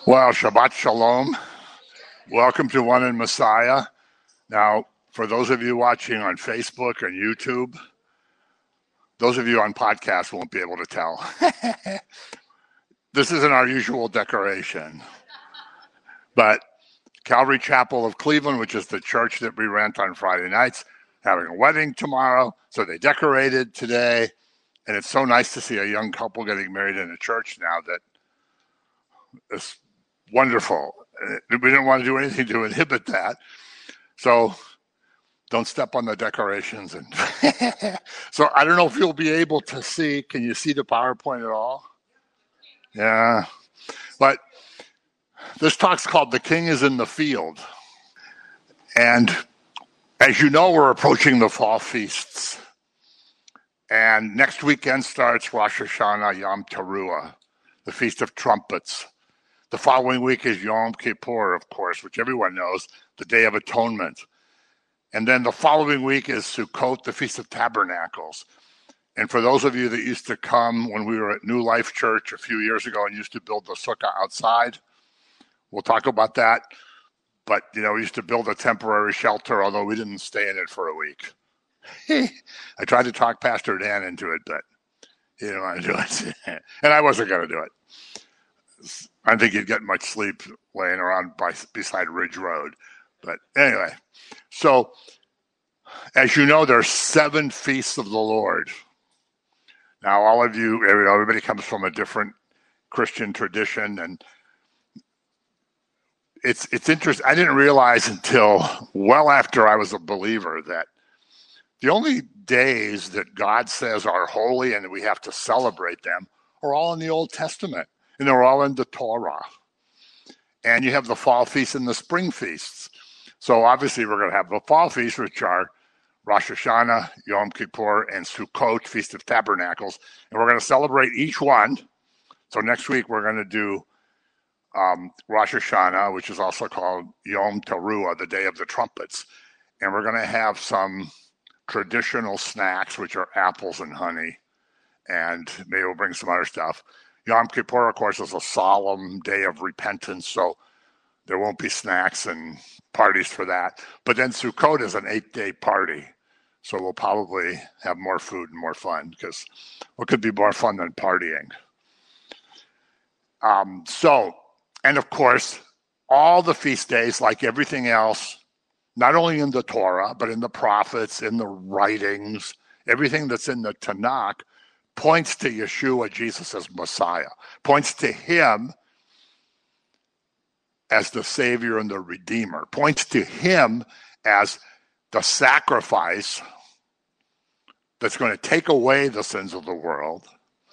Well, Shabbat Shalom. Welcome to One in Messiah. Now, for those of you watching on Facebook and YouTube, those of you on podcast won't be able to tell. This isn't our usual decoration. But Calvary Chapel of Cleveland, which is the church that we rent on Friday nights, having a wedding tomorrow. So they decorated today. And it's so nice to see a young couple getting married in a church now that is wonderful. We didn't want to do anything to inhibit that. So don't step on the decorations. And so I don't know if you'll be able to see. Can you see the PowerPoint at all? Yeah. But this talk's called The King is in the Field. And as you know, we're approaching the fall feasts. And next weekend starts Rosh Hashanah Yom Teruah, the Feast of Trumpets. The following week is Yom Kippur, of course, which everyone knows, the Day of Atonement. And then the following week is Sukkot, the Feast of Tabernacles. And for those of you that used to come when we were at New Life Church a few years ago and used to build the sukkah outside, we'll talk about that. But, we used to build a temporary shelter, although we didn't stay in it for a week. I tried to talk Pastor Dan into it, but he didn't want to do it. And I wasn't going to do it. I don't think you'd get much sleep laying around beside Ridge Road. But anyway, so as you know, there's 7 feasts of the Lord. Now, all of you, everybody comes from a different Christian tradition, and it's interesting. I didn't realize until well after I was a believer that the only days that God says are holy and that we have to celebrate them are all in the Old Testament. And they're all in the Torah. And you have the fall feasts and the spring feasts. So obviously we're going to have the fall feasts, which are Rosh Hashanah, Yom Kippur, and Sukkot, Feast of Tabernacles. And we're going to celebrate each one. So next week we're going to do Rosh Hashanah, which is also called Yom Teruah, the Day of the Trumpets. And we're going to have some traditional snacks, which are apples and honey. And maybe we'll bring some other stuff. Yom Kippur, of course, is a solemn day of repentance, so there won't be snacks and parties for that. But then Sukkot is an 8-day party, so we'll probably have more food and more fun, because what could be more fun than partying? And of course, all the feast days, like everything else, not only in the Torah, but in the prophets, in the writings, everything that's in the Tanakh, points to Yeshua, Jesus as Messiah, points to him as the Savior and the Redeemer, points to him as the sacrifice that's going to take away the sins of the world.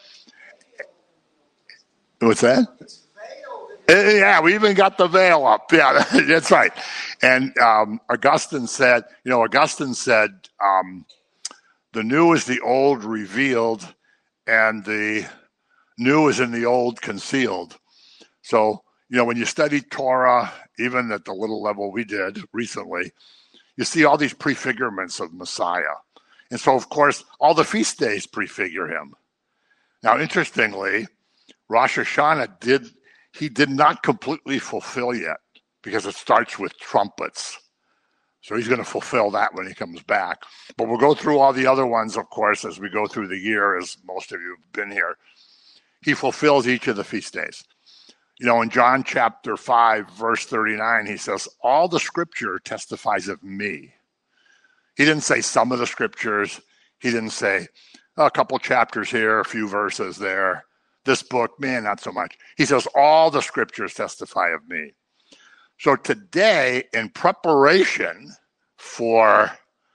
What's that? Yeah, we even got the veil up. Yeah, that's right. And Augustine said, the new is the old revealed, and the new is in the old concealed. So, when you study Torah, even at the little level we did recently, you see all these prefigurements of Messiah. And so, of course, all the feast days prefigure him. Now, interestingly, Rosh Hashanah did not completely fulfill yet, because it starts with trumpets. So he's going to fulfill that when he comes back. But we'll go through all the other ones, of course, as we go through the year, as most of you have been here. He fulfills each of the feast days. In John chapter 5, verse 39, he says, all the scripture testifies of me. He didn't say some of the scriptures. He didn't say a couple chapters here, a few verses there. This book, man, not so much. He says, all the scriptures testify of me. So today, in preparation for,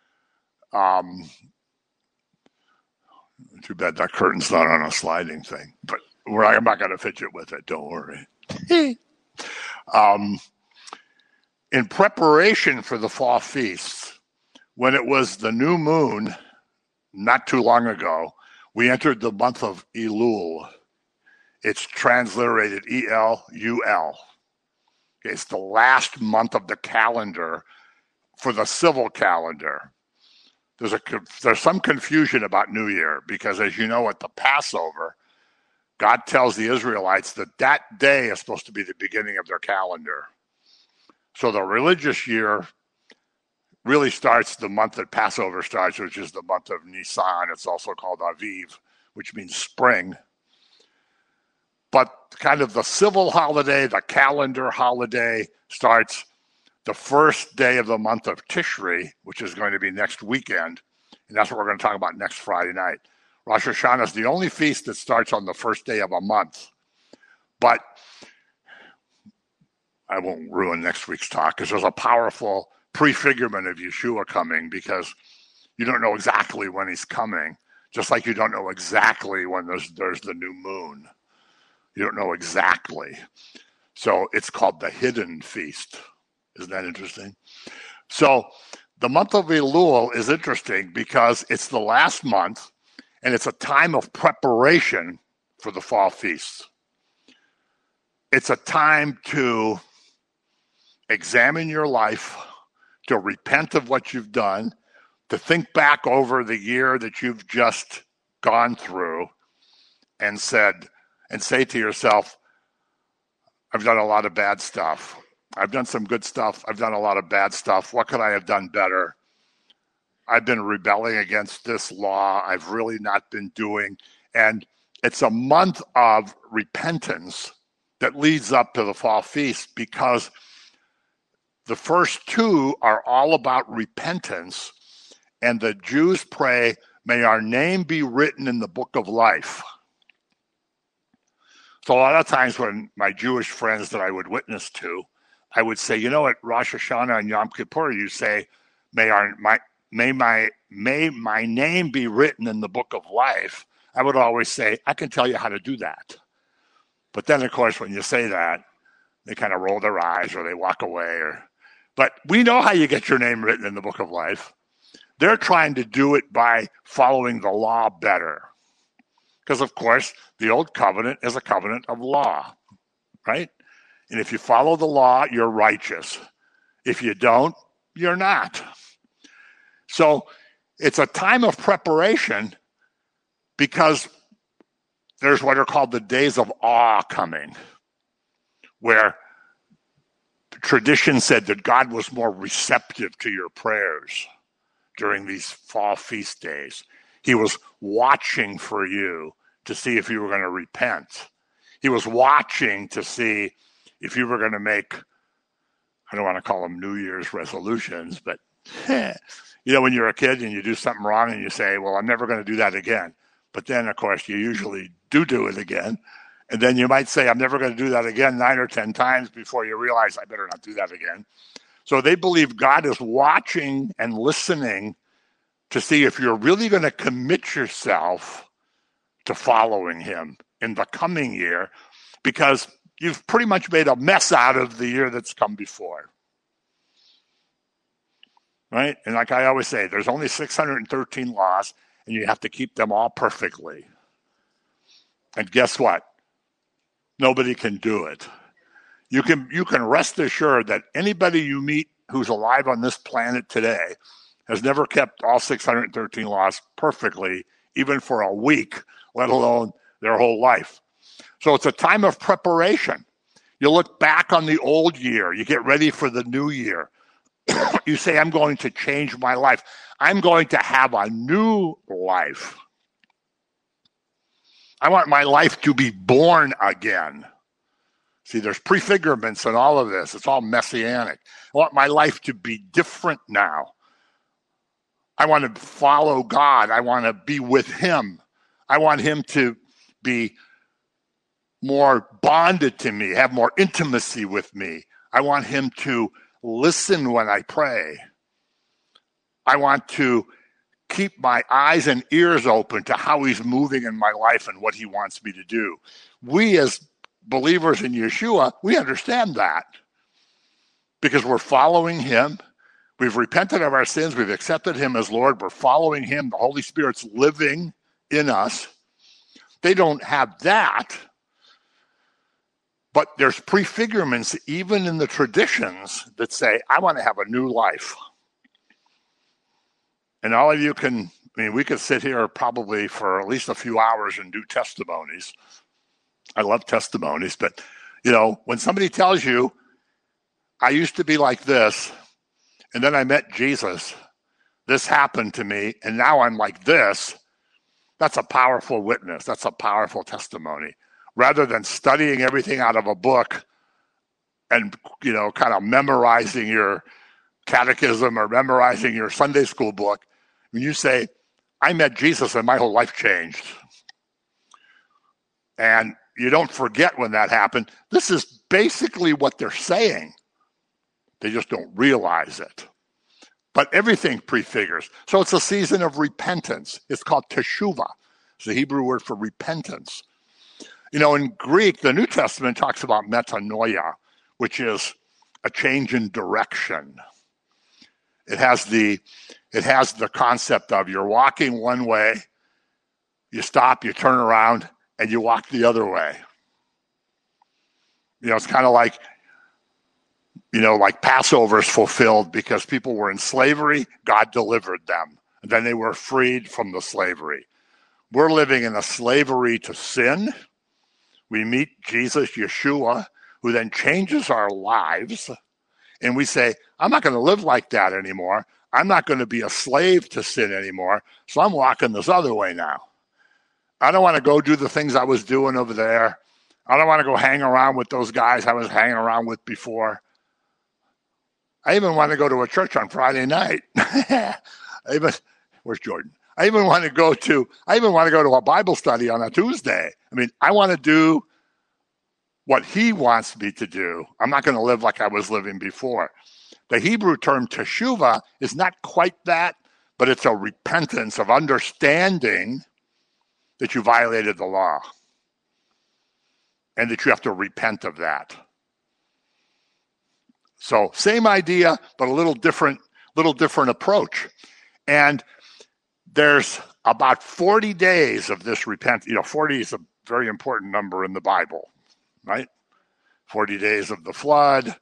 too bad that curtain's not on a sliding thing, but I'm not going to fidget with it, don't worry. In preparation for the fall feasts, when it was the new moon, not too long ago, we entered the month of Elul. It's transliterated E-L-U-L. It's the last month of the calendar for the civil calendar. There's some confusion about New Year, because as you know, at the Passover, God tells the Israelites that that day is supposed to be the beginning of their calendar. So the religious year really starts the month that Passover starts, which is the month of Nisan. It's also called Aviv, which means spring. But kind of the civil holiday, the calendar holiday, starts the first day of the month of Tishri, which is going to be next weekend. And that's what we're going to talk about next Friday night. Rosh Hashanah is the only feast that starts on the first day of a month. But I won't ruin next week's talk because there's a powerful prefigurement of Yeshua coming, because you don't know exactly when he's coming, just like you don't know exactly when there's the new moon. You don't know exactly. So it's called the hidden feast. Isn't that interesting? So the month of Elul is interesting because it's the last month, and it's a time of preparation for the fall feasts. It's a time to examine your life, to repent of what you've done, to think back over the year that you've just gone through and say to yourself, I've done a lot of bad stuff. I've done some good stuff. I've done a lot of bad stuff. What could I have done better? I've been rebelling against this law. I've really not been doing. And it's a month of repentance that leads up to the fall feast, because the first two are all about repentance, and the Jews pray, may our name be written in the book of life. So a lot of times when my Jewish friends that I would witness to, I would say, at Rosh Hashanah and Yom Kippur, you say, may my name be written in the book of life. I would always say, I can tell you how to do that. But then, of course, when you say that, they kind of roll their eyes or they walk away. But we know how you get your name written in the book of life. They're trying to do it by following the law better. Because, of course, the old covenant is a covenant of law, right? And if you follow the law, you're righteous. If you don't, you're not. So it's a time of preparation, because there's what are called the days of awe coming, where tradition said that God was more receptive to your prayers during these fall feast days. He was watching for you to see if you were going to repent. He was watching to see if you were going to make, I don't want to call them New Year's resolutions, but when you're a kid and you do something wrong and you say, well, I'm never going to do that again. But then, of course, you usually do it again. And then you might say, I'm never going to do that again 9 or 10 times before you realize I better not do that again. So they believe God is watching and listening to see if you're really going to commit yourself to following him in the coming year, because you've pretty much made a mess out of the year that's come before. Right? And like I always say, there's only 613 laws, and you have to keep them all perfectly. And guess what? Nobody can do it. You can rest assured that anybody you meet who's alive on this planet today has never kept all 613 laws perfectly, even for a week, let alone their whole life. So it's a time of preparation. You look back on the old year. You get ready for the new year. You say, I'm going to change my life. I'm going to have a new life. I want my life to be born again. See, there's prefigurements in all of this. It's all messianic. I want my life to be different now. I want to follow God. I want to be with him. I want him to be more bonded to me, have more intimacy with me. I want him to listen when I pray. I want to keep my eyes and ears open to how he's moving in my life and what he wants me to do. We as believers in Yeshua, we understand that because we're following him. We've repented of our sins. We've accepted him as Lord. We're following him. The Holy Spirit's living in us. They don't have that. But there's prefigurements even in the traditions that say, I want to have a new life. And all of you we could sit here probably for at least a few hours and do testimonies. I love testimonies, but when somebody tells you, I used to be like this, and then I met Jesus, this happened to me, and now I'm like this, that's a powerful witness. That's a powerful testimony. Rather than studying everything out of a book and, kind of memorizing your catechism or memorizing your Sunday school book, when you say, I met Jesus and my whole life changed. And you don't forget when that happened. This is basically what they're saying. They just don't realize it. But everything prefigures. So it's a season of repentance. It's called teshuvah. It's the Hebrew word for repentance. In Greek, the New Testament talks about metanoia, which is a change in direction. It has the concept of you're walking one way, you stop, you turn around, and you walk the other way. It's kind of like, like Passover is fulfilled because people were in slavery, God delivered them. And then they were freed from the slavery. We're living in a slavery to sin. We meet Jesus, Yeshua, who then changes our lives. And we say, I'm not going to live like that anymore. I'm not going to be a slave to sin anymore. So I'm walking this other way now. I don't want to go do the things I was doing over there. I don't want to go hang around with those guys I was hanging around with before. I even want to go to a church on Friday night. Where's Jordan? I even want to go to a Bible study on a Tuesday. I want to do what he wants me to do. I'm not going to live like I was living before. The Hebrew term teshuvah is not quite that, but it's a repentance of understanding that you violated the law and that you have to repent of that. So same idea, but a little different approach. And there's about 40 days of this repent. 40 is a very important number in the Bible, right? 40 days of the flood.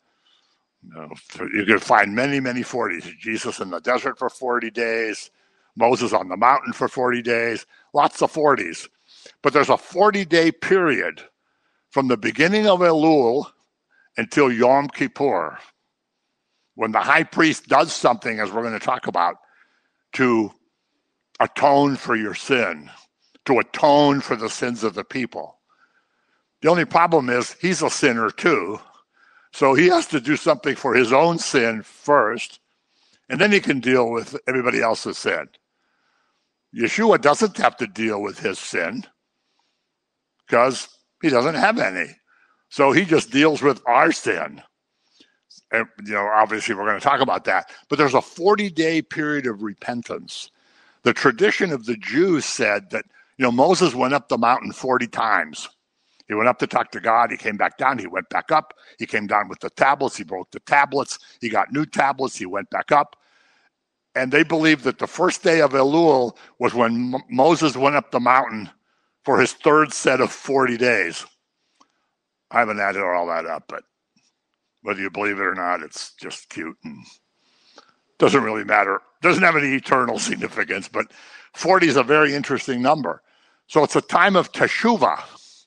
You can find many, many 40s. Jesus in the desert for 40 days. Moses on the mountain for 40 days. Lots of 40s. But there's a 40-day period from the beginning of Elul until Yom Kippur, when the high priest does something, as we're going to talk about, to atone for your sin, to atone for the sins of the people. The only problem is he's a sinner too, so he has to do something for his own sin first, and then he can deal with everybody else's sin. Yeshua doesn't have to deal with his sin because he doesn't have any. So he just deals with our sin. And, obviously we're going to talk about that. But there's a 40-day period of repentance. The tradition of the Jews said that, Moses went up the mountain 40 times. He went up to talk to God. He came back down. He went back up. He came down with the tablets. He broke the tablets. He got new tablets. He went back up. And they believed that the first day of Elul was when Moses went up the mountain for his third set of 40 days. I haven't added all that up, but whether you believe it or not, it's just cute and doesn't really matter. Doesn't have any eternal significance, but 40 is a very interesting number. So it's a time of teshuvah.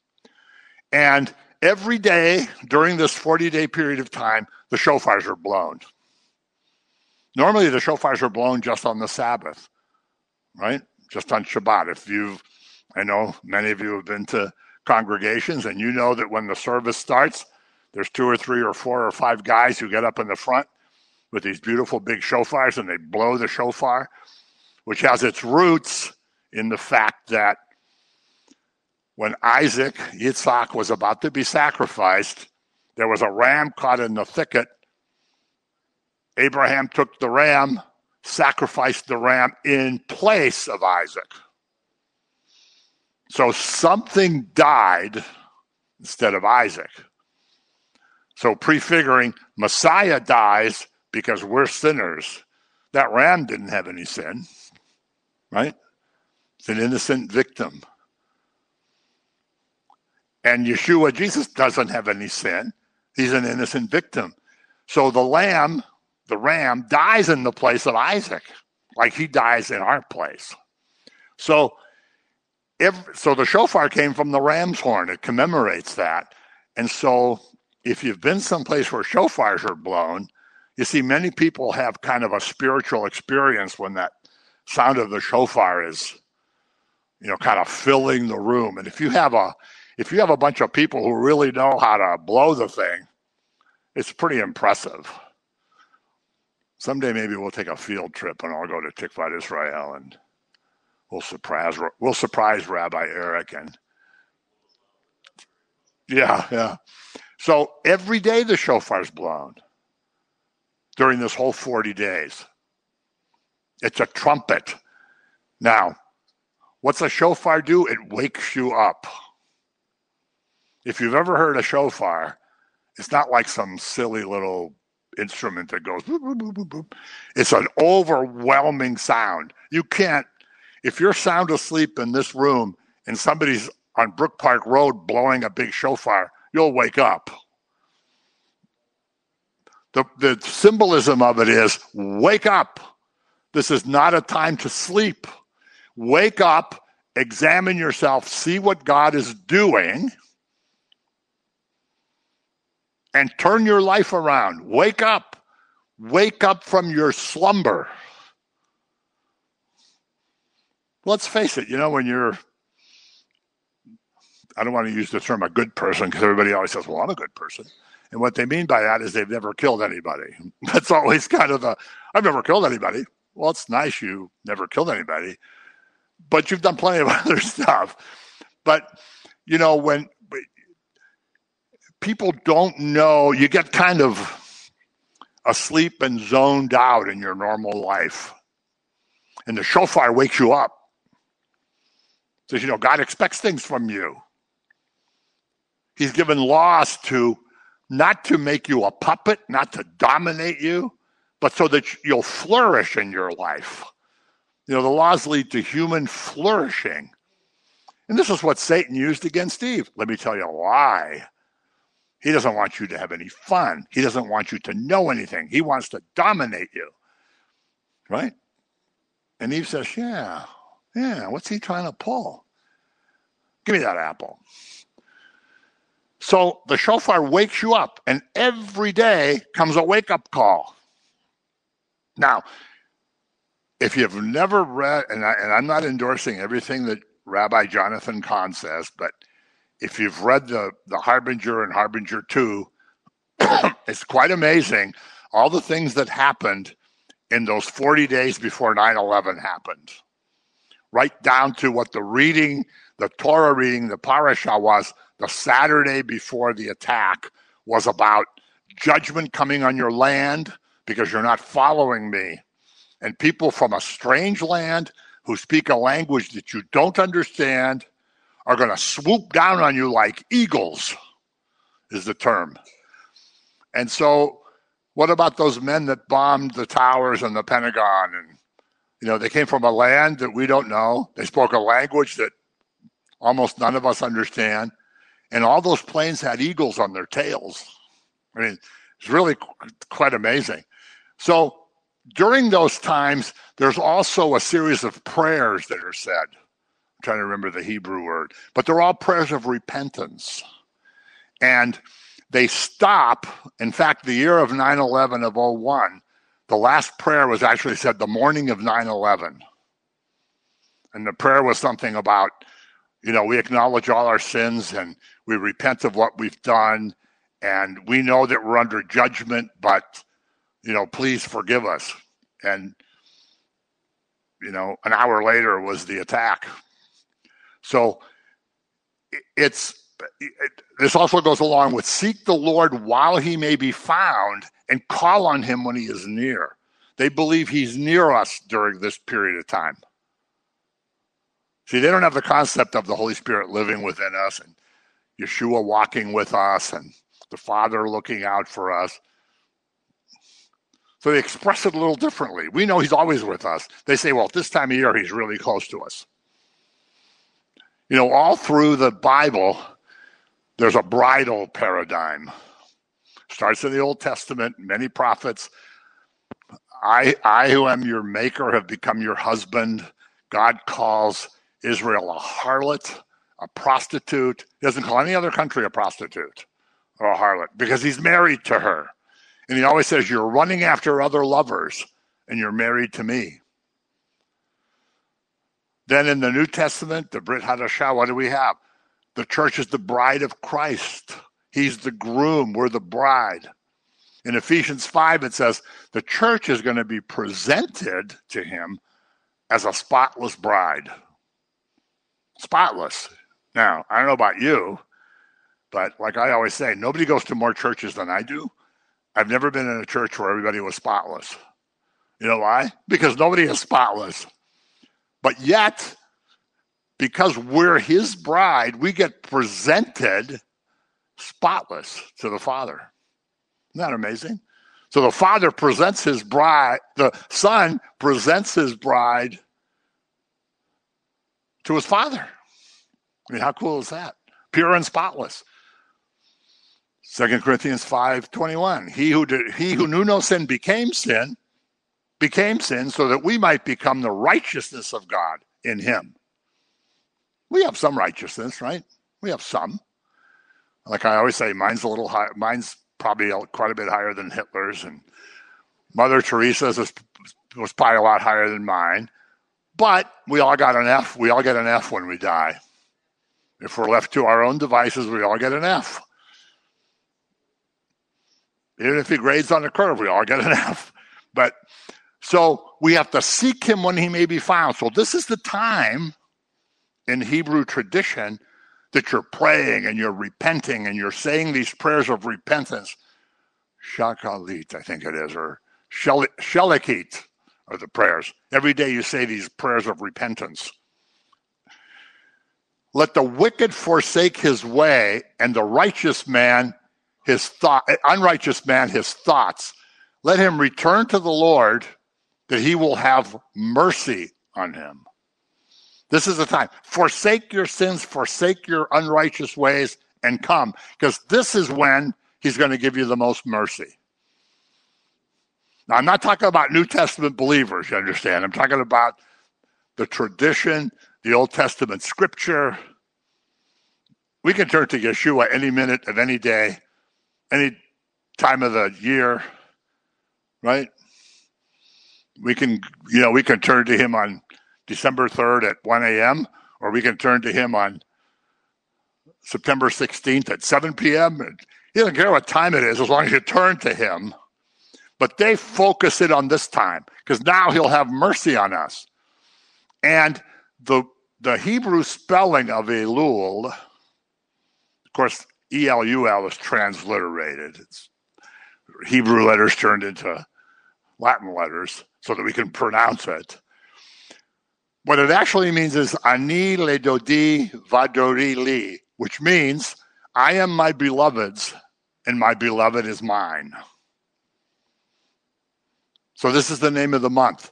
And every day during this 40-day period of time, the shofars are blown. Normally, the shofars are blown just on the Sabbath, right? Just on Shabbat. I know many of you have been to congregations, and you know that when the service starts, there's 2 or 3 or 4 or 5 guys who get up in the front with these beautiful big shofars, and they blow the shofar, which has its roots in the fact that when Yitzhak, was about to be sacrificed, there was a ram caught in the thicket. Abraham took the ram, sacrificed the ram in place of Isaac. So something died instead of Isaac. So prefiguring Messiah dies because we're sinners. That ram didn't have any sin, right? It's an innocent victim. And Yeshua, Jesus, doesn't have any sin. He's an innocent victim. So the ram dies in the place of Isaac, like he dies in our place. So So the shofar came from the ram's horn. It commemorates that. And so if you've been someplace where shofars are blown, you see many people have kind of a spiritual experience when that sound of the shofar is, kind of filling the room. And if you have a bunch of people who really know how to blow the thing, it's pretty impressive. Someday maybe we'll take a field trip and I'll go to Tikvat Israel and we'll surprise Rabbi Eric. And yeah. So every day the shofar's blown during this whole 40 days. It's a trumpet. Now, what's a shofar do? It wakes you up. If you've ever heard a shofar, it's not like some silly little instrument that goes boop, boop, boop, boop, boop. It's an overwhelming sound. You can't, if you're sound asleep in this room and somebody's on Brook Park Road blowing a big shofar, you'll wake up. The symbolism of it is wake up. This is not a time to sleep. Wake up, examine yourself, see what God is doing, and turn your life around. Wake up. Wake up from your slumber. Let's face it, when you're, I don't want to use the term a good person because everybody always says, well, I'm a good person. And what they mean by that is they've never killed anybody. That's always kind of I've never killed anybody. Well, it's nice you never killed anybody, but you've done plenty of other stuff. But, when people don't know, you get kind of asleep and zoned out in your normal life. And the shofar wakes you up. Says, God expects things from you. He's given laws not to make you a puppet, not to dominate you, but so that you'll flourish in your life. The laws lead to human flourishing. And this is what Satan used against Eve. Let me tell you why. He doesn't want you to have any fun. He doesn't want you to know anything. He wants to dominate you. Right? And Eve says, yeah, what's he trying to pull? Give me that apple. So the shofar wakes you up, and every day comes a wake-up call. Now, if you've never read, and I'm not endorsing everything that Rabbi Jonathan Cahn says, but if you've read the Harbinger and Harbinger 2, it's quite amazing all the things that happened in those 40 days before 9/11 happened. Right down to what the Torah reading, the parasha was the Saturday before the attack was about judgment coming on your land because you're not following me. And people from a strange land who speak a language that you don't understand are going to swoop down on you like eagles, is the term. And so what about those men that bombed the towers and the Pentagon? And, they came from a land that we don't know. They spoke a language that almost none of us understand. And all those planes had eagles on their tails. I mean, it's really quite amazing. So during those times, there's also a series of prayers that are said. I'm trying to remember the Hebrew word. But they're all prayers of repentance. And they stop. In fact, the year of 9/11 of 01, the last prayer was actually said the morning of 9/11. And the prayer was something about, we acknowledge all our sins and we repent of what we've done. And we know that we're under judgment, but, please forgive us. And, an hour later was the attack. So this also goes along with seek the Lord while he may be found and call on him when he is near. They believe he's near us during this period of time. See, they don't have the concept of the Holy Spirit living within us and Yeshua walking with us and the Father looking out for us. So they express it a little differently. We know he's always with us. They say, well, at this time of year, he's really close to us. All through the Bible, there's a bridal paradigm. Starts in the Old Testament, many prophets. I who am your maker have become your husband. God calls Israel a harlot, a prostitute. He doesn't call any other country a prostitute or a harlot because he's married to her. And he always says, you're running after other lovers and you're married to me. Then in the New Testament, the Brit Hadashah, what do we have? The church is the bride of Christ. He's the groom. We're the bride. In Ephesians 5, it says the church is going to be presented to him as a spotless bride. Spotless. Now, I don't know about you, but like I always say, nobody goes to more churches than I do. I've never been in a church where everybody was spotless. You know why? Because nobody is spotless. But yet, because we're his bride, we get presented spotless to the Father. Isn't that amazing? So the Father presents his bride, the Son presents his bride to his Father. I mean, how cool is that? Pure and spotless. 2 Corinthians 5:21. He who knew no sin became sin so that we might become the righteousness of God in him. We have some righteousness, right? We have some. Like I always say, mine's a little high. Mine's probably quite a bit higher than Hitler's, and Mother Teresa's was probably a lot higher than mine. But we all got an F. We all get an F when we die. If we're left to our own devices, we all get an F. Even if he grades on the curve, we all get an F. But so we have to seek him when he may be found. So this is the time in Hebrew tradition that you're praying and you're repenting and you're saying these prayers of repentance. Shakalit, I think it is, or Shelekit are the prayers. Every day you say these prayers of repentance. Let the wicked forsake his way and the righteous man unrighteous man his thoughts. Let him return to the Lord that he will have mercy on him. This is the time. Forsake your sins, forsake your unrighteous ways, and come. Because this is when he's going to give you the most mercy. Now, I'm not talking about New Testament believers, you understand. I'm talking about the tradition, the Old Testament scripture. We can turn to Yeshua any minute of any day, any time of the year, right? We can turn to him on December 3rd at 1 a.m., or we can turn to him on September 16th at 7 p.m. He doesn't care what time it is as long as you turn to him. But they focus it on this time because now he'll have mercy on us. And the Hebrew spelling of Elul, of course, E-L-U-L is transliterated. It's Hebrew letters turned into Latin letters so that we can pronounce it. What it actually means is Ani le dodi vadori li, which means I am my beloved's and my beloved is mine. So this is the name of the month.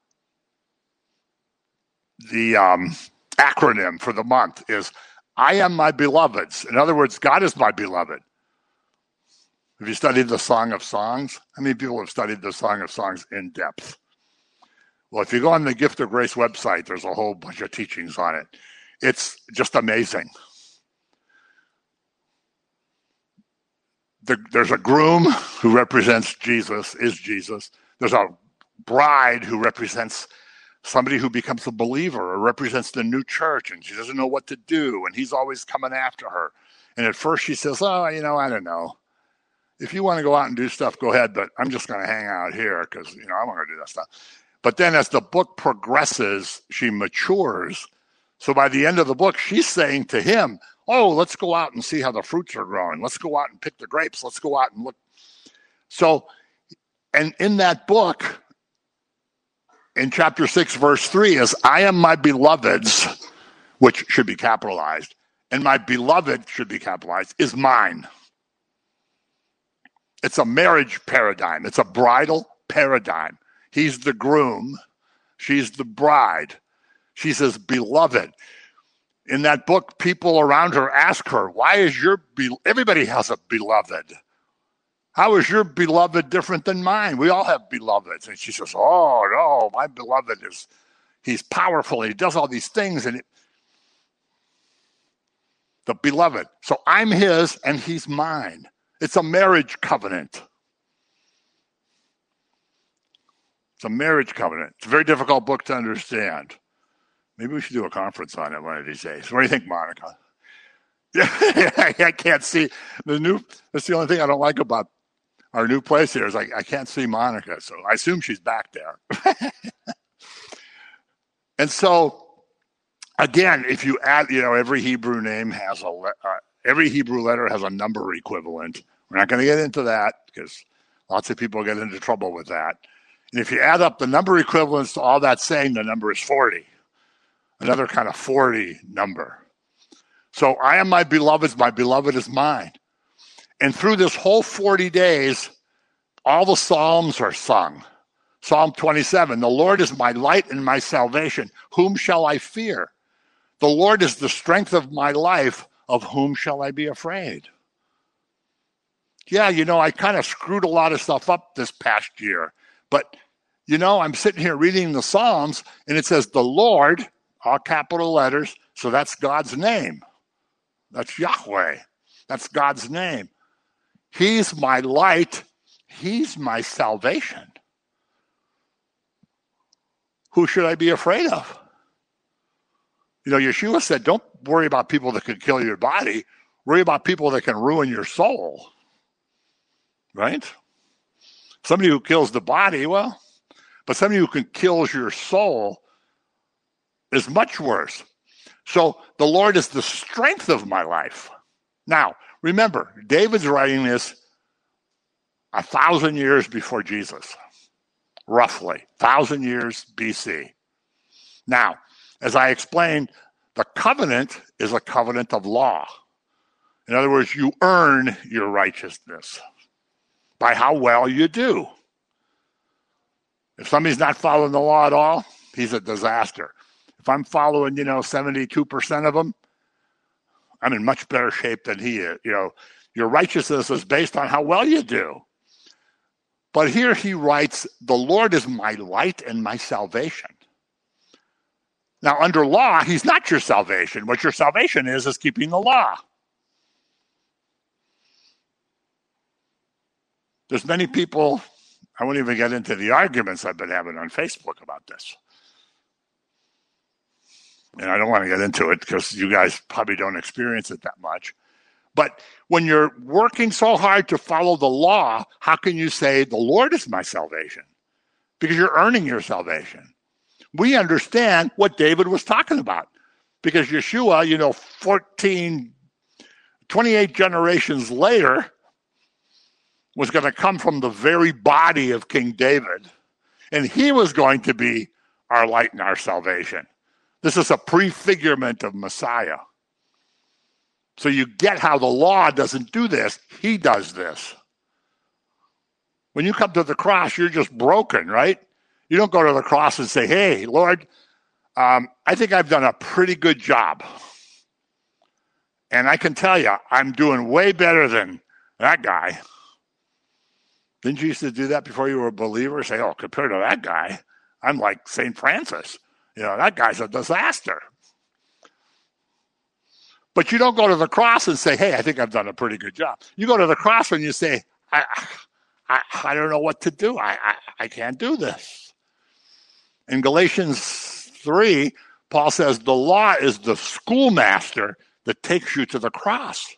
The acronym for the month is I am my beloved's. In other words, God is my beloved. Have you studied the Song of Songs? How many people have studied the Song of Songs in depth? Well, if you go on the Gift of Grace website, there's a whole bunch of teachings on it. It's just amazing. There's a groom who represents Jesus, is Jesus. There's a bride who represents somebody who becomes a believer or represents the new church, and she doesn't know what to do, and he's always coming after her. And at first she says, I don't know. If you want to go out and do stuff, go ahead, but I'm just going to hang out here because, I want to do that stuff. But then as the book progresses, she matures. So by the end of the book, she's saying to him, let's go out and see how the fruits are growing. Let's go out and pick the grapes. Let's go out and look. So, and in that book, in chapter 6, verse 3 is, I am my beloved's, which should be capitalized, and my beloved should be capitalized, is mine. It's a marriage paradigm. It's a bridal paradigm. He's the groom. She's the bride. She's his beloved. In that book, people around her ask her, why is everybody has a beloved. How is your beloved different than mine? We all have beloveds. And she says, oh, no, my beloved he's powerful. He does all these things. And the beloved. So I'm his and he's mine. It's a marriage covenant. It's a marriage covenant. It's a very difficult book to understand. Maybe we should do a conference on it one of these days. What do you think, Monica? Yeah, I can't see that's the only thing I don't like about our new place here is I can't see Monica. So I assume she's back there. And so, again, if you add, every Hebrew name has every Hebrew letter has a number equivalent. We're not going to get into that because lots of people get into trouble with that. And if you add up the number equivalents to all that saying, the number is 40. Another kind of 40 number. So I am my beloved's, my beloved is mine. And through this whole 40 days, all the Psalms are sung. Psalm 27, the Lord is my light and my salvation. Whom shall I fear? The Lord is the strength of my life. Of whom shall I be afraid? Yeah, I kind of screwed a lot of stuff up this past year. But, I'm sitting here reading the Psalms, and it says the Lord, all capital letters, so that's God's name. That's Yahweh. That's God's name. He's my light. He's my salvation. Who should I be afraid of? Yeshua said, don't worry about people that can kill your body. Worry about people that can ruin your soul. Right? Somebody who kills the body, but somebody who can kill your soul is much worse. So the Lord is the strength of my life. Now, remember, David's writing this 1,000 years before Jesus, roughly 1,000 years BC. Now, as I explained, the covenant is a covenant of law. In other words, you earn your righteousness by how well you do. If somebody's not following the law at all, he's a disaster. If I'm following, 72% of them, I'm in much better shape than he is. Your righteousness is based on how well you do. But here he writes, the Lord is my light and my salvation. Now, under law, he's not your salvation. What your salvation is keeping the law. There's many people, I won't even get into the arguments I've been having on Facebook about this. And I don't want to get into it because you guys probably don't experience it that much. But when you're working so hard to follow the law, how can you say the Lord is my salvation? Because you're earning your salvation. We understand what David was talking about. Because Yeshua, 28 generations later, was going to come from the very body of King David. And he was going to be our light and our salvation. This is a prefigurement of Messiah. So you get how the law doesn't do this. He does this. When you come to the cross, you're just broken, right? You don't go to the cross and say, hey, Lord, I think I've done a pretty good job. And I can tell you, I'm doing way better than that guy. Didn't you used to do that before you were a believer? Say, oh, compared to that guy, I'm like St. Francis. That guy's a disaster. But you don't go to the cross and say, hey, I think I've done a pretty good job. You go to the cross and you say, I don't know what to do. I can't do this. In Galatians 3, Paul says the law is the schoolmaster that takes you to the cross.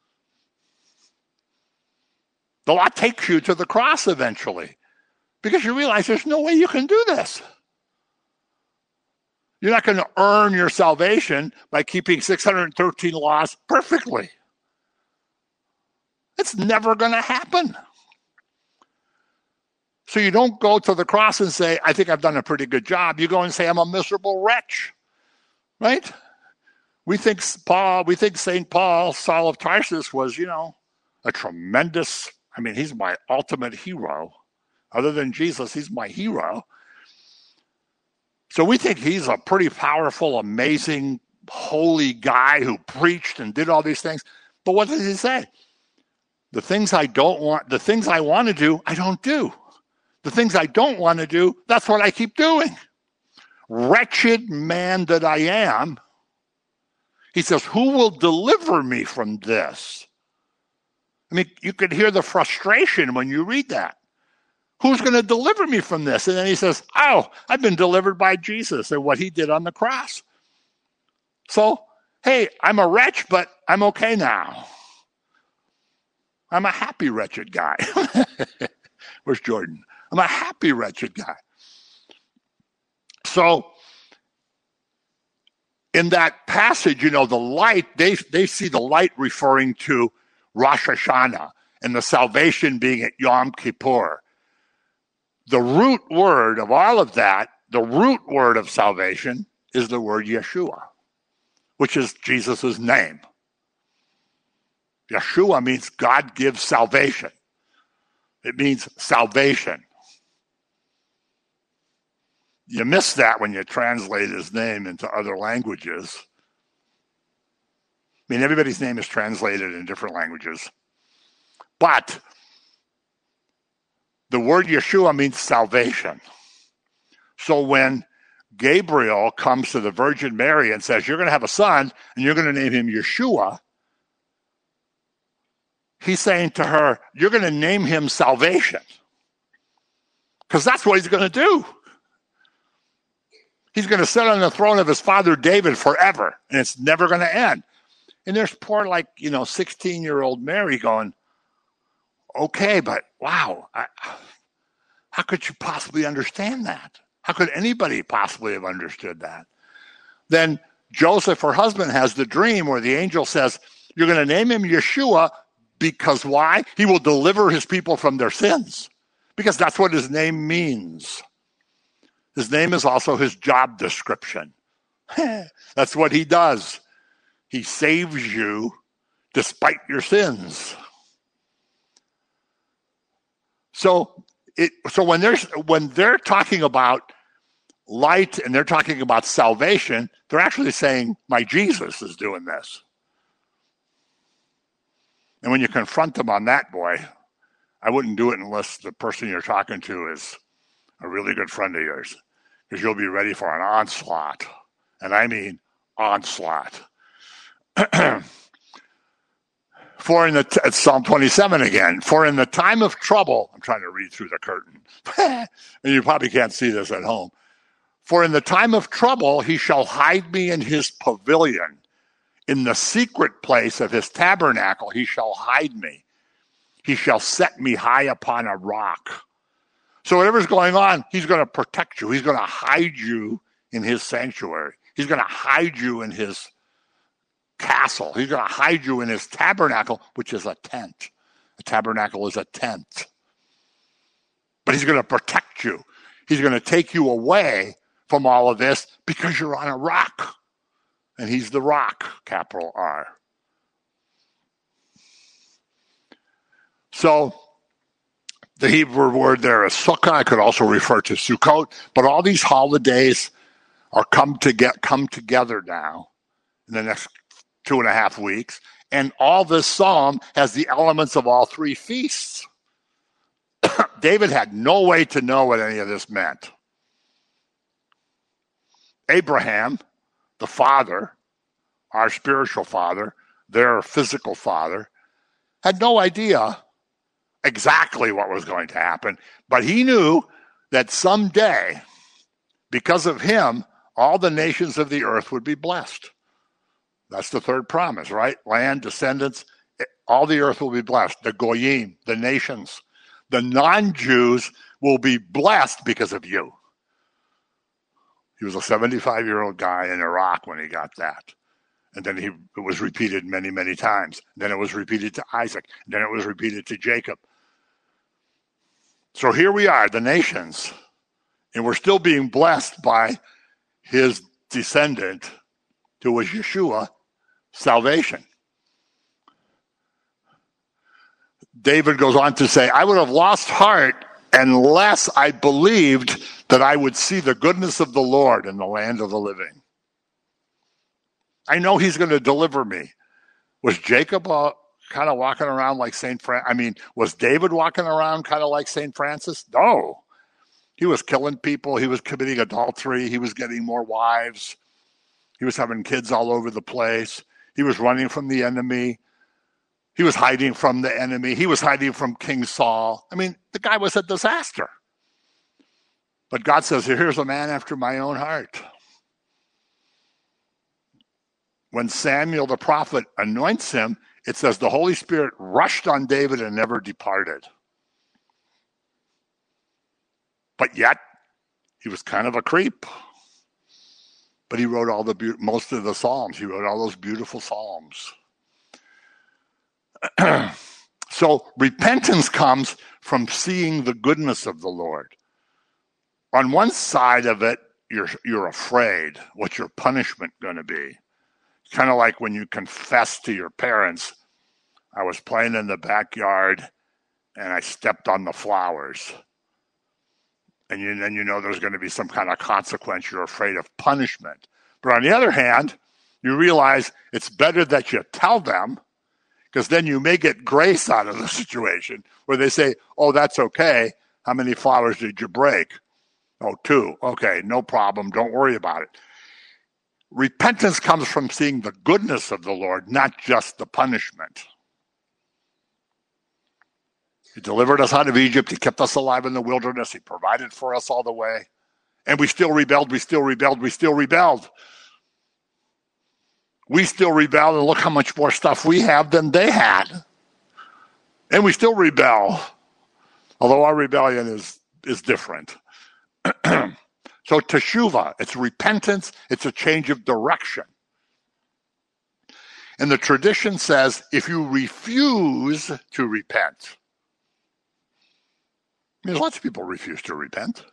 The law takes you to the cross eventually because you realize there's no way you can do this. You're not going to earn your salvation by keeping 613 laws perfectly. It's never going to happen. So you don't go to the cross and say, I think I've done a pretty good job. You go and say, I'm a miserable wretch. Right? We think St. Paul, Saul of Tarsus, was, a tremendous, he's my ultimate hero. Other than Jesus, he's my hero. So we think he's a pretty powerful, amazing, holy guy who preached and did all these things. But what does he say? The things I want to do, I don't do. The things I don't want to do, that's what I keep doing. Wretched man that I am, He says, who will deliver me from this? I mean, you could hear the frustration when you read that. Who's going to deliver me from this? And then he says, oh, I've been delivered by Jesus and what he did on the cross. So, hey, I'm a wretch, but I'm okay now. I'm a happy, wretched guy. Where's Jordan? I'm a happy, wretched guy. So, in that passage, the light, they see the light referring to Rosh Hashanah and the salvation being at Yom Kippur. The root word of all of that, the root word of salvation, is the word Yeshua, which is Jesus' name. Yeshua means God gives salvation. It means salvation. You miss that when you translate his name into other languages. I mean, everybody's name is translated in different languages. But the word Yeshua means salvation. So when Gabriel comes to the Virgin Mary and says, you're going to have a son, and you're going to name him Yeshua, he's saying to her, you're going to name him salvation. Because that's what he's going to do. He's going to sit on the throne of his father David forever, and it's never going to end. And there's poor, 16-year-old Mary going, okay, but wow, how could you possibly understand that? How could anybody possibly have understood that? Then Joseph, her husband, has the dream where the angel says, you're going to name him Yeshua because why? He will deliver his people from their sins. Because that's what his name means. His name is also his job description. That's what he does. He saves you despite your sins. So when they're talking about light and they're talking about salvation, they're actually saying, my Jesus is doing this. And when you confront them on that, boy, I wouldn't do it unless the person you're talking to is a really good friend of yours, because you'll be ready for an onslaught. And I mean onslaught. It's Psalm 27 again. For in the time of trouble, I'm trying to read through the curtain, and you probably can't see this at home. For in the time of trouble, he shall hide me in his pavilion. In the secret place of his tabernacle, he shall hide me. He shall set me high upon a rock. So whatever's going on, he's going to protect you. He's going to hide you in his sanctuary. He's going to hide you in his castle. He's going to hide you in his tabernacle, which is a tent. A tabernacle is a tent. But he's going to protect you. He's going to take you away from all of this because you're on a rock. And he's the rock, capital R. So the Hebrew word there is sukkah. I could also refer to Sukkot. But all these holidays are come together now in the next 2.5 weeks. And all this psalm has the elements of all three feasts. David had no way to know what any of this meant. Abraham, the father, our spiritual father, their physical father, had no idea exactly what was going to happen. But he knew that someday, because of him, all the nations of the earth would be blessed. That's the third promise, right? Land, descendants, all the earth will be blessed. The Goyim, the nations, the non-Jews will be blessed because of you. He was a 75-year-old guy in Iraq when he got that. And then it was repeated many, many times. Then it was repeated to Isaac. Then it was repeated to Jacob. So here we are, the nations, and we're still being blessed by his descendant, who was Yeshua, salvation. David goes on to say, I would have lost heart unless I believed that I would see the goodness of the Lord in the land of the living. I know he's going to deliver me. Was Jacob kind of walking around like St. Francis? Was David walking around kind of like St. Francis? No. He was killing people. He was committing adultery. He was getting more wives. He was having kids all over the place. He was running from the enemy. He was hiding from the enemy. He was hiding from King Saul. I mean, the guy was a disaster. But God says, here's a man after my own heart. When Samuel the prophet anoints him, it says the Holy Spirit rushed on David and never departed. But yet, he was kind of a creep. But he wrote most of the Psalms. He wrote all those beautiful Psalms. So repentance comes from seeing the goodness of the Lord. On one side of it, you're afraid. What's your punishment going to be? Kind of like when you confess to your parents, I was playing in the backyard and I stepped on the flowers. And then you know there's going to be some kind of consequence. You're afraid of punishment. But on the other hand, you realize it's better that you tell them, because then you may get grace out of the situation where they say, oh, that's okay. How many flowers did you break? Oh, 2. Okay, no problem. Don't worry about it. Repentance comes from seeing the goodness of the Lord, not just the punishment. He delivered us out of Egypt. He kept us alive in the wilderness. He provided for us all the way. And we still rebelled. We still rebelled. We still rebelled. We still rebel, and look how much more stuff we have than they had. And we still rebel, although our rebellion is different. So teshuvah, it's repentance, it's a change of direction. And the tradition says if you refuse to repent, I mean, lots of people refuse to repent.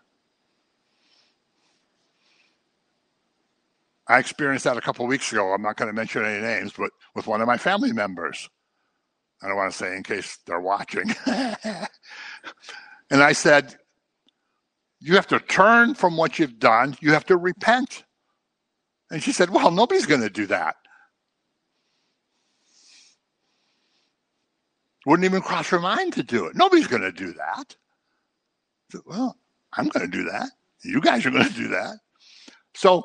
I experienced that a couple of weeks ago. I'm not going to mention any names, but with one of my family members. I don't want to say in case they're watching. And I said, you have to turn from what you've done. You have to repent. And she said, well, nobody's going to do that. Wouldn't even cross her mind to do it. Nobody's going to do that. I said, well, I'm going to do that. You guys are going to do that. So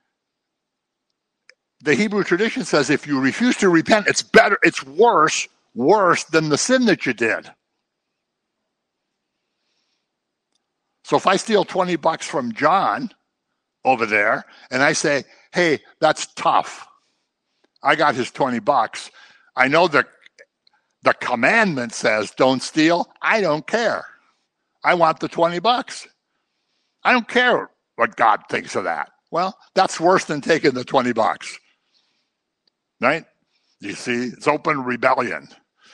the Hebrew tradition says if you refuse to repent, it's better, it's worse than the sin that you did. So if I steal $20 from John over there and I say, hey, that's tough. I got his $20. I know that the commandment says don't steal. I don't care. I want the $20. I don't care what God thinks of that. Well, that's worse than taking the $20. Right? You see, it's open rebellion.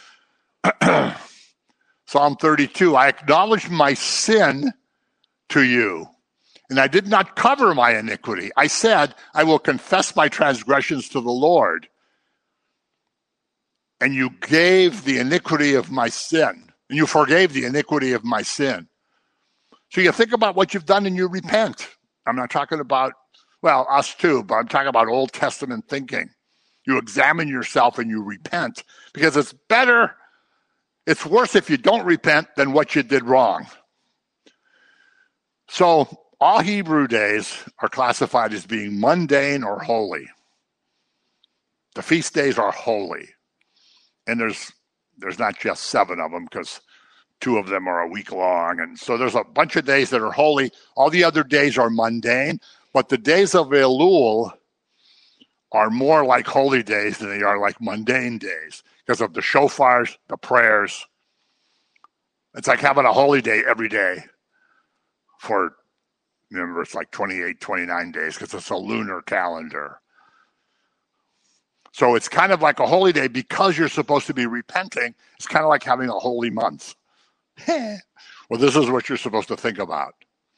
Psalm 32, I acknowledged my sin to you, and I did not cover my iniquity. I said, I will confess my transgressions to the Lord. And you gave the iniquity of my sin, and you forgave the iniquity of my sin. So you think about what you've done and you repent. I'm not talking about, well, us too, but I'm talking about Old Testament thinking. You examine yourself and you repent, because it's worse if you don't repent than what you did wrong. So all Hebrew days are classified as being mundane or holy. The feast days are holy. And there's not just 7 of them, because 2 of them are a week long. And so there's a bunch of days that are holy. All the other days are mundane. But the days of Elul are more like holy days than they are like mundane days, because of the shofars, the prayers. It's like having a holy day every day for, remember, it's like 28, 29 days, because it's a lunar calendar. So it's kind of like a holy day because you're supposed to be repenting. It's kind of like having a holy month. Well, this is what you're supposed to think about.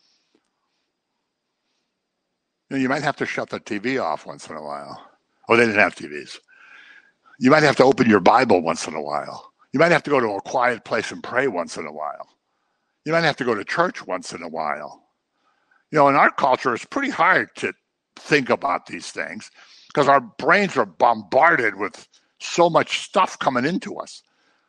You might have to shut the TV off once in a while. Oh, they didn't have TVs. You might have to open your Bible once in a while. You might have to go to a quiet place and pray once in a while. You might have to go to church once in a while. In our culture, it's pretty hard to think about these things because our brains are bombarded with so much stuff coming into us.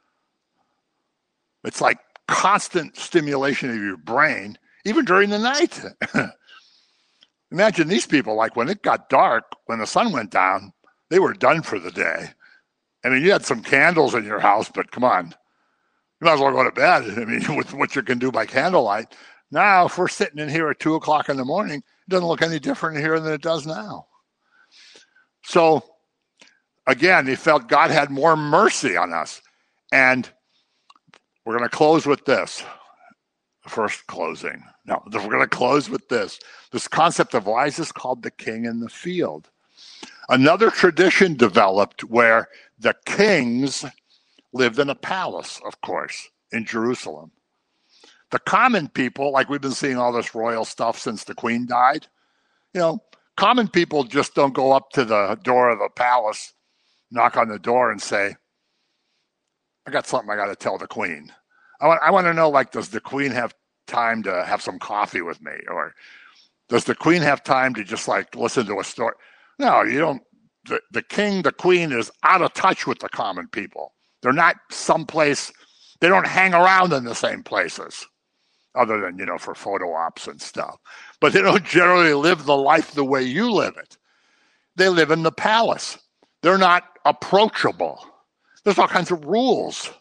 It's like constant stimulation of your brain, even during the night. Imagine these people, like when it got dark, when the sun went down, They were done for the day. I mean, you had some candles in your house, but come on. You might as well go to bed. I mean, with what you can do by candlelight. Now, if we're sitting in here at 2 o'clock in the morning, it doesn't look any different here than it does now. So, again, he felt God had more mercy on us. And we're going to close with this. First closing. No, we're going to close with this. This concept of why is this called the king in the field? Another tradition developed where the kings lived in a palace, of course, in Jerusalem. The common people, like we've been seeing all this royal stuff since the queen died, common people just don't go up to the door of the palace, knock on the door and say, I got something I got to tell the queen. I want to know, like, does the queen have time to have some coffee with me? Or does the queen have time to just, like, listen to a story? No, you don't. The king, the queen is out of touch with the common people. They're not someplace, they don't hang around in the same places other than, for photo ops and stuff. But they don't generally live the life the way you live it. They live in the palace. They're not approachable. There's all kinds of rules.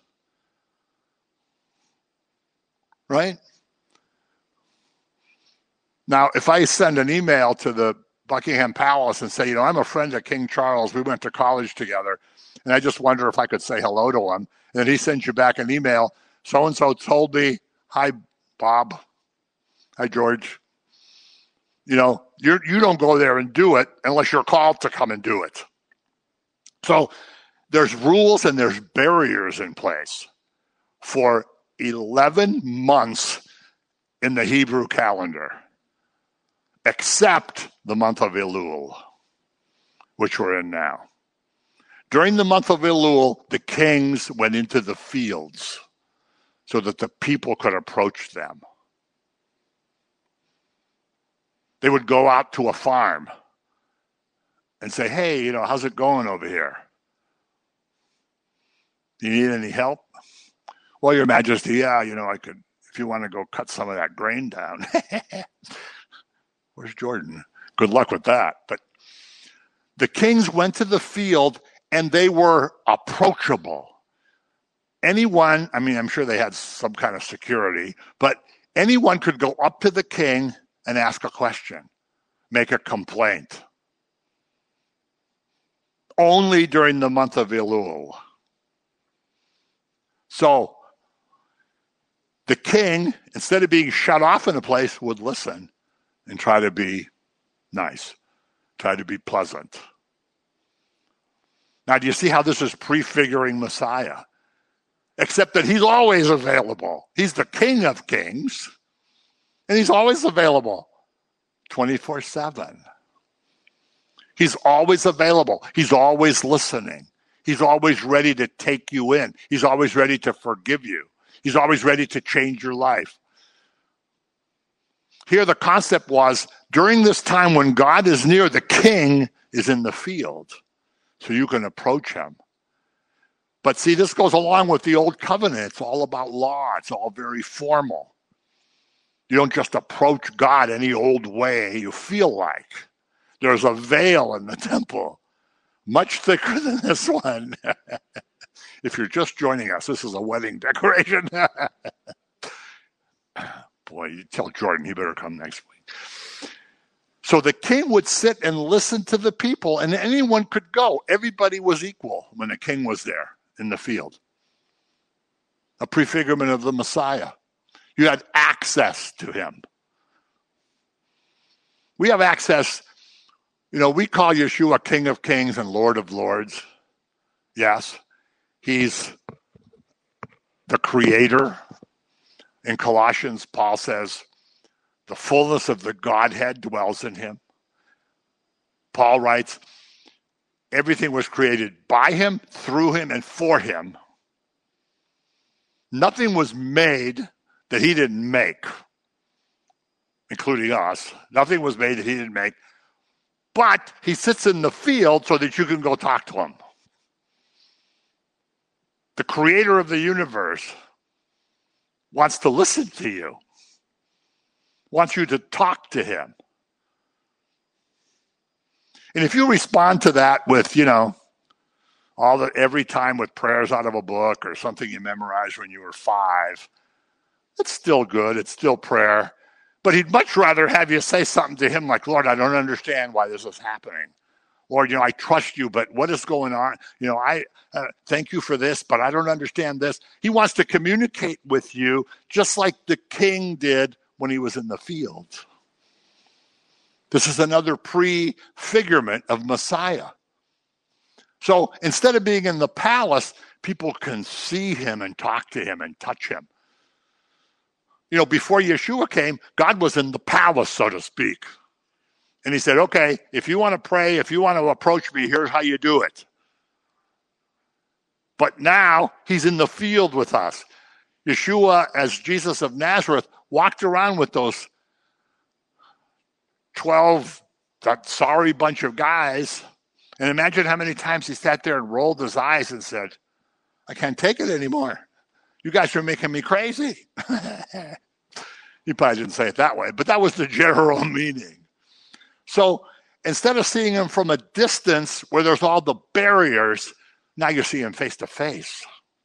Right? Now, if I send an email to the Buckingham Palace and say, I'm a friend of King Charles, we went to college together, and I just wonder if I could say hello to him. And then he sends you back an email, so-and-so told me, hi, Bob. Hi, George. You don't go there and do it unless you're called to come and do it. So there's rules and there's barriers in place for 11 months in the Hebrew calendar, except the month of Elul, which we're in now. During the month of Elul, the kings went into the fields so that the people could approach them. They would go out to a farm and say, hey, how's it going over here? Do you need any help? Well, Your Majesty, yeah, I could, if you want to go cut some of that grain down. Where's Jordan? Good luck with that. But the kings went to the field and they were approachable. Anyone, I'm sure they had some kind of security, but anyone could go up to the king and ask a question, make a complaint. Only during the month of Elul. So the king, instead of being shut off in a place, would listen and try to be nice, try to be pleasant. Now, do you see how this is prefiguring Messiah? Except that he's always available. He's the King of Kings, and he's always available 24/7. He's always available. He's always listening. He's always ready to take you in. He's always ready to forgive you. He's always ready to change your life. Here the concept was, during this time when God is near, the king is in the field, so you can approach him. But see, this goes along with the old covenant. It's all about law. It's all very formal. You don't just approach God any old way you feel like. There's a veil in the temple, much thicker than this one. If you're just joining us, this is a wedding decoration. Boy, you tell Jordan he better come next week. So the king would sit and listen to the people, and anyone could go. Everybody was equal when the king was there in the field. A prefigurement of the Messiah. You had access to him. We have access. We call Yeshua King of Kings and Lord of Lords. Yes, he's the creator. In Colossians, Paul says, the fullness of the Godhead dwells in him. Paul writes, everything was created by him, through him, and for him. Nothing was made that he didn't make, including us. Nothing was made that he didn't make. But he sits in the field so that you can go talk to him. The creator of the universe wants to listen to you, wants you to talk to him. And if you respond to that with, every time with prayers out of a book or something you memorized when you were 5, it's still good. It's still prayer. But he'd much rather have you say something to him like, Lord, I don't understand why this is happening. Lord, I trust you, but what is going on? I thank you for this, but I don't understand this. He wants to communicate with you just like the king did when he was in the field. This is another prefigurement of Messiah. So instead of being in the palace, people can see him and talk to him and touch him. Before Yeshua came, God was in the palace, so to speak. And he said, okay, if you want to pray, if you want to approach me, here's how you do it. But now he's in the field with us. Yeshua, as Jesus of Nazareth, walked around with those 12, that sorry bunch of guys. And imagine how many times he sat there and rolled his eyes and said, I can't take it anymore. You guys are making me crazy. He probably didn't say it that way, but that was the general meaning. So instead of seeing him from a distance where there's all the barriers, now you see him face to face.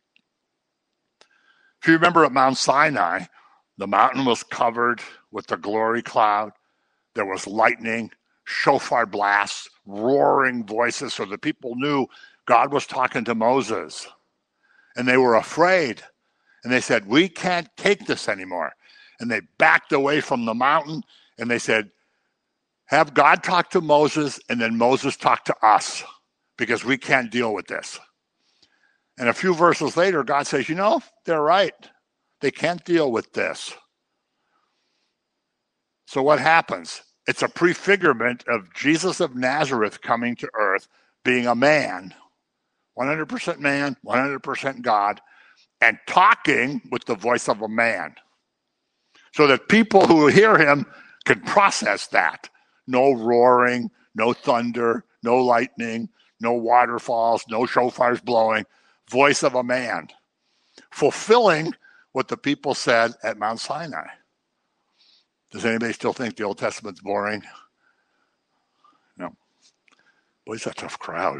If you remember at Mount Sinai, the mountain was covered with the glory cloud. There was lightning, shofar blasts, roaring voices, so the people knew God was talking to Moses. And they were afraid. And they said, we can't take this anymore. And they backed away from the mountain, and they said, have God talk to Moses, and then Moses talk to us, because we can't deal with this. And a few verses later, God says, they're right. They can't deal with this. So what happens? It's a prefigurement of Jesus of Nazareth coming to earth, being a man, 100% man, 100% God, and talking with the voice of a man. So that people who hear him can process that. No roaring, no thunder, no lightning, no waterfalls, no shofars blowing. Voice of a man. Fulfilling what the people said at Mount Sinai. Does anybody still think the Old Testament's boring? No. Boy, it's a tough crowd.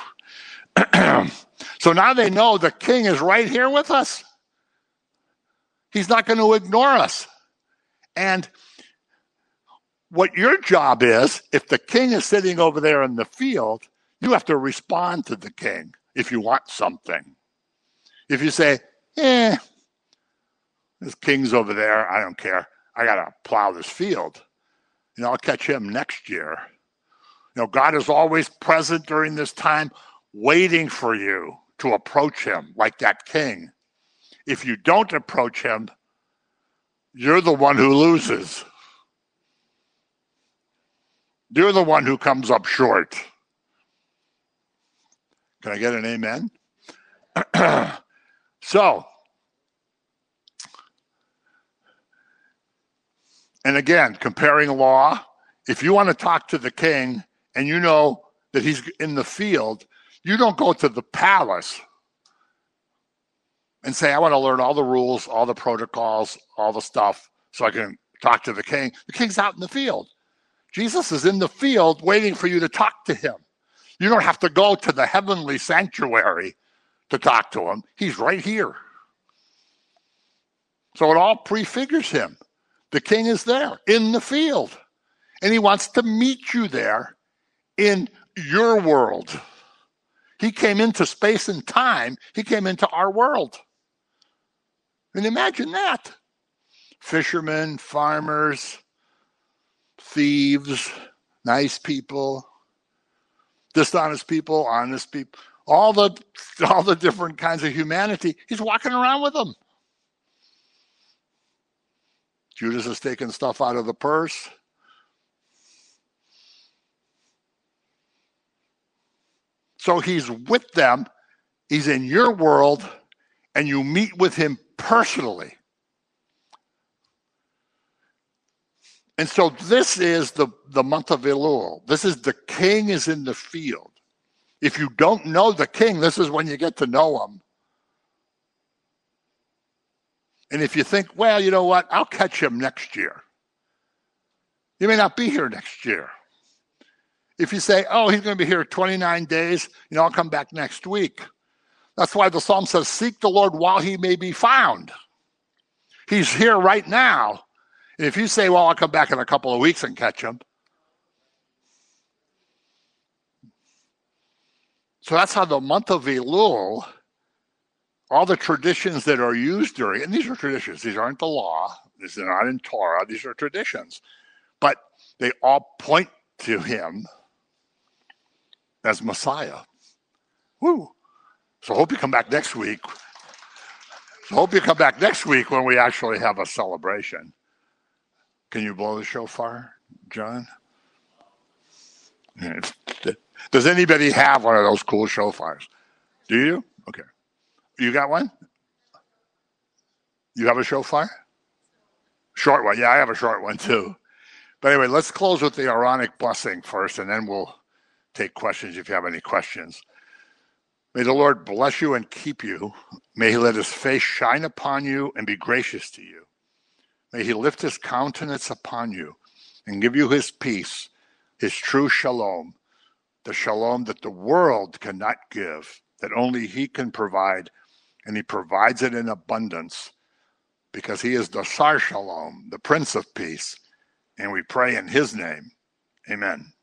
So now they know the king is right here with us. He's not going to ignore us. And what your job is, if the king is sitting over there in the field, you have to respond to the king if you want something. If you say, this king's over there, I don't care. I got to plow this field. I'll catch him next year. God is always present during this time, waiting for you to approach him like that king. If you don't approach him, you're the one who loses. You're the one who comes up short. Can I get an amen? So, and again, comparing law, if you want to talk to the king and you know that he's in the field, you don't go to the palace and say, I want to learn all the rules, all the protocols, all the stuff so I can talk to the king. The king's out in the field. Jesus is in the field waiting for you to talk to him. You don't have to go to the heavenly sanctuary to talk to him. He's right here. So it all prefigures him. The king is there in the field. And he wants to meet you there in your world. He came into space and time. He came into our world. And imagine that. Fishermen, farmers, thieves, nice people, dishonest people, honest people, all the different kinds of humanity. He's walking around with them. Judas is taking stuff out of the purse. So he's with them. He's in your world, and you meet with him personally. And so this is the month of Elul. This is the king is in the field. If you don't know the king, this is when you get to know him. And if you think, well, you know what, I'll catch him next year. You may not be here next year. If you say, oh, he's going to be here 29 days, I'll come back next week. That's why the psalm says, seek the Lord while he may be found. He's here right now. And if you say, well, I'll come back in a couple of weeks and catch him. So that's how the month of Elul, all the traditions that are used during, and these are traditions, these aren't the law, these are not in Torah, these are traditions, but they all point to him as Messiah. Woo! So I hope you come back next week. When we actually have a celebration. Can you blow the shofar, John? Does anybody have one of those cool shofars? Do you? Okay. You got one? You have a shofar? Short one. Yeah, I have a short one too. But anyway, let's close with the Aaronic blessing first, and then we'll take questions if you have any questions. May the Lord bless you and keep you. May he let his face shine upon you and be gracious to you. May he lift his countenance upon you and give you his peace, his true shalom, the shalom that the world cannot give, that only he can provide, and he provides it in abundance because he is the Sar Shalom, the Prince of Peace, and we pray in his name. Amen.